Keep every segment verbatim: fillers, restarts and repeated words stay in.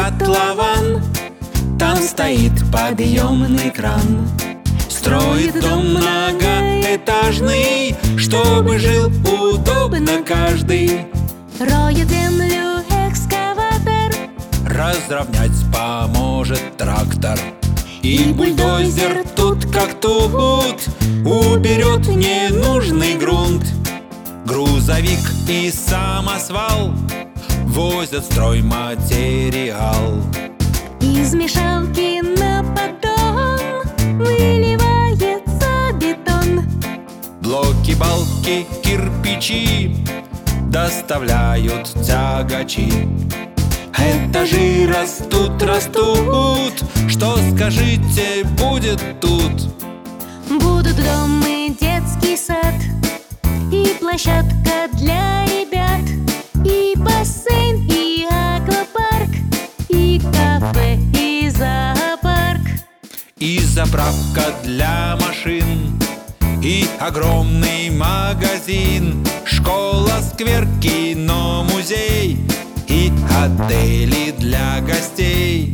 котлован, там стоит подъемный кран. Строит дом многоэтажный, чтобы жил удобно каждый. Роет землю экскаватор, разровнять поможет трактор. И бульдозер тут как тут уберет ненужный грунт. Грузовик и самосвал возят стройматериал. из мешалки на поддон выливается бетон. Блоки, балки, кирпичи доставляют тягачи. Этажи растут, растут, что скажите, будет тут? Будут дом и детский сад, и площадка для ребят, и бассейн, и аквапарк, и кафе, и зоопарк. И заправка для машин, и огромный магазин, школа, сквер, кино, музей, и отели для гостей.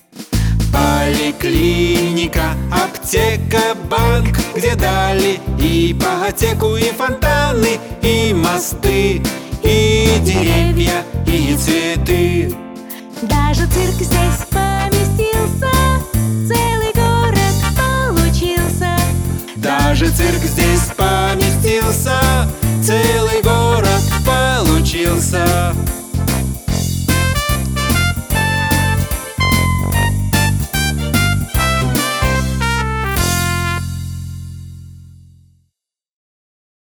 Поликлиника, аптека, банк, где дали ипотеку, и фонтаны, и мосты, и деревья, и цветы. Даже цирк здесь поместился, целый город получился. Даже цирк здесь поместился, целый город получился.